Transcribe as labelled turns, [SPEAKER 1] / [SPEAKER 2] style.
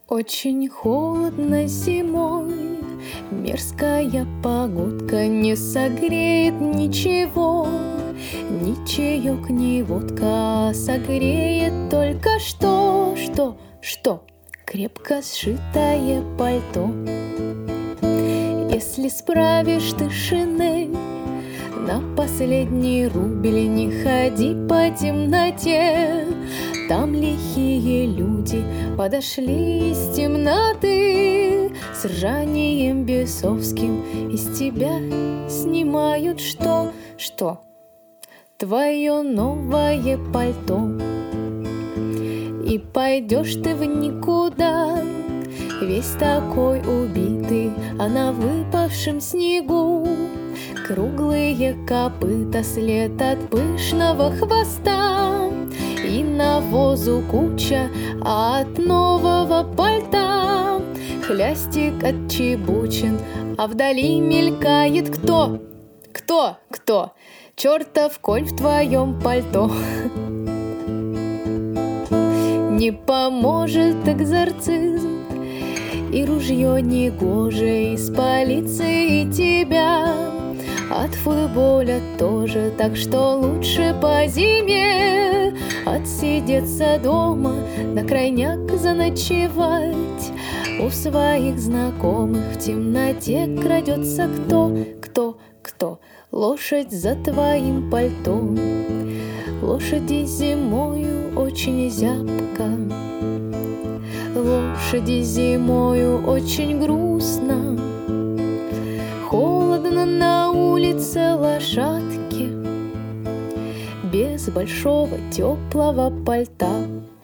[SPEAKER 1] Очень холодно зимой, мерзкая погодка не согреет ничего. Ни чаек, ни водка согреет только что? Крепко сшитое пальто. Если справишь ты шинель, на последний рубль не ходи по темноте. Там лихие люди подошли из темноты, с ржанием бесовским из тебя снимают что? Твое новое пальто. И пойдешь ты в никуда, весь такой убитый, а на выпавшем снегу круглые копыта, след от пышного хвоста, и навозу куча от нового пальта. Хлястик отчебучен, а вдали мелькает кто? Чертов конь в твоем пальто. Не поможет экзорцизм, и ружье негоже из полиции тебя. От футболя тоже, так что лучше по зиме отсидеться дома, на крайняк заночевать. У своих знакомых в темноте крадется кто? Лошадь за твоим пальто. Лошади зимою очень зябко, лошади зимою очень грустно. Холодно на улице лошадке без большого теплого пальта.